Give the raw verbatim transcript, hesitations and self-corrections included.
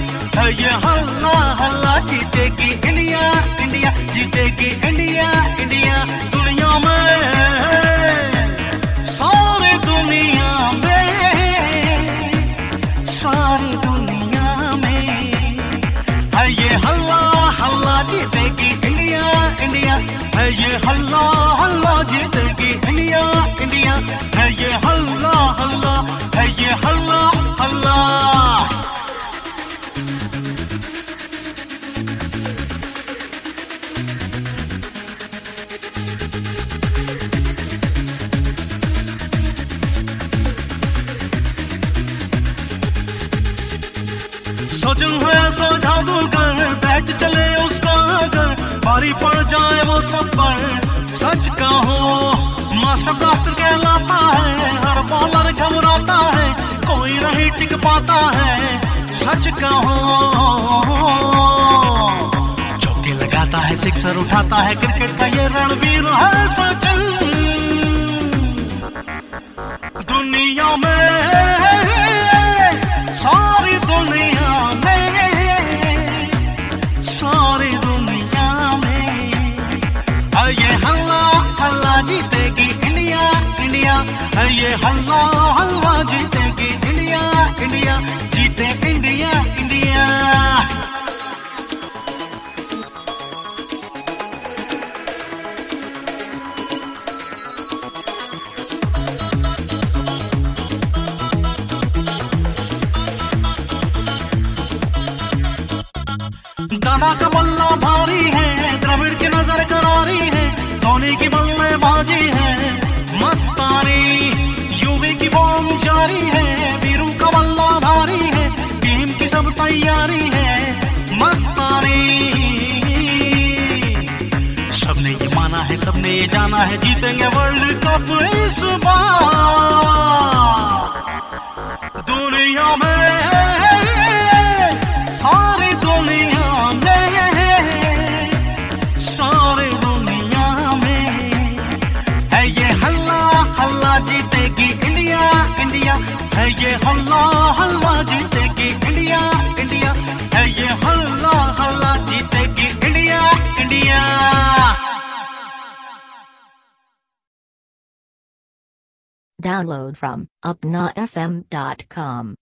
है ये हल्ला हल्ला, जीतेगी इंडिया इंडिया, जीतेगी इंडिया इंडिया। दुनिया में सारी दुनिया में सारी दुनिया में है ये हल्ला हल्ला, जीतेगी इंडिया इंडिया, है ये हल्ला हल्ला, जीतेगी इंडिया इंडिया, है ये हल्ला हल्ला, है ये हल्ला हल्ला। सजन है सो जादूगर, बैठ चले उसका अगर, बारी पड़ जाए वो सफर। सच कहो मास्टर ब्लास्टर कहलाता है, हर बॉलर घबराता है, कोई नहीं टिक पाता है। सच कहो चौके लगाता है, सिक्सर उठाता है, क्रिकेट का ये रणवीर है सचिन। दुनिया में सारी दुनिया में सारी दुनिया में है ये हल्ला हल्ला, जीतेगी इंडिया इंडिया, है ये हल्ला हल्ला, जीतेगी इंडिया इंडिया, जीते इंडिया इंडिया। दादा का बल्ला भारी है, द्रविड़ की नजर करारी है, धोनी की बल्लेबाजी है मस्तानी, युवी की फॉर्म जारी है, वीरू का बल्ला भारी है, टीम की सब तैयारी है मस्तानी। सबने ये माना है, सबने ये जाना है, जीतेंगे वर्ल्ड कप इस बार। दुनिया में सारी दुनिया में सारी दुनिया में है ये हल्ला हल्ला, जीतेगी इंडिया इंडिया, है ये हल्ला हल्ला, जीतेगी इंडिया इंडिया, है ये हल्ला हल्ला, जीतेगी India India. Download from upna f m dot com.